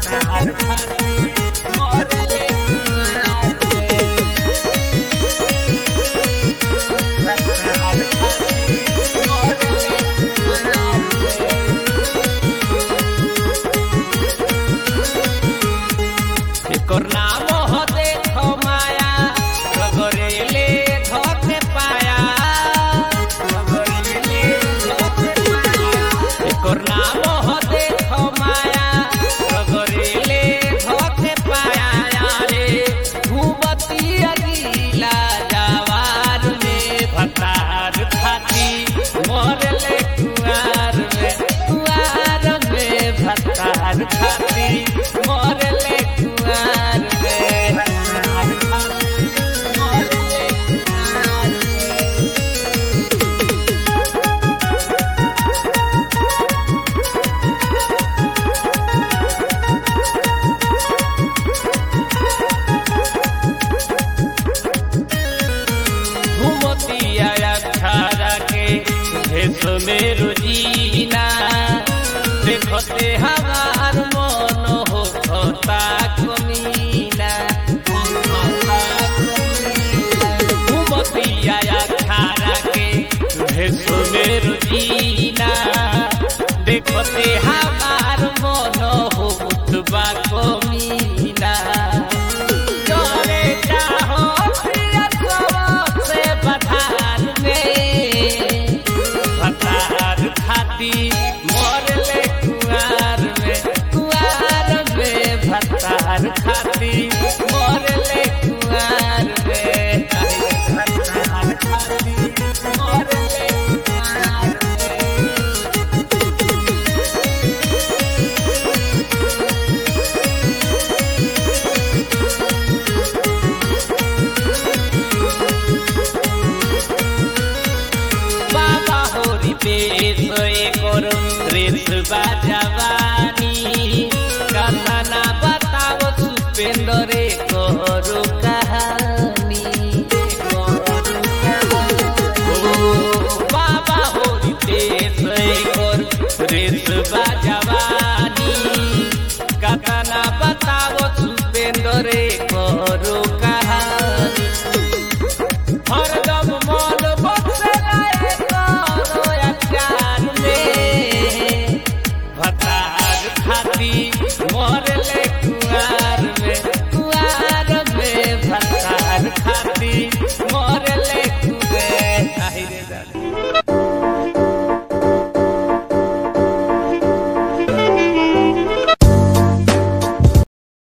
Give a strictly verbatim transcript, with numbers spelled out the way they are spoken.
मेरो जीना देखते हमार मन होता कमीना घूमतिया खारा के भेसो मेरो जीना देखते हमार मन होता कमीना चले चाहो से बधार में खाती मोरले कुआर में कुआर में भतार खाती मोरले कुआर में भतार खाती मोरले कुआर बाबा होरी बेस एक और रेस बाजा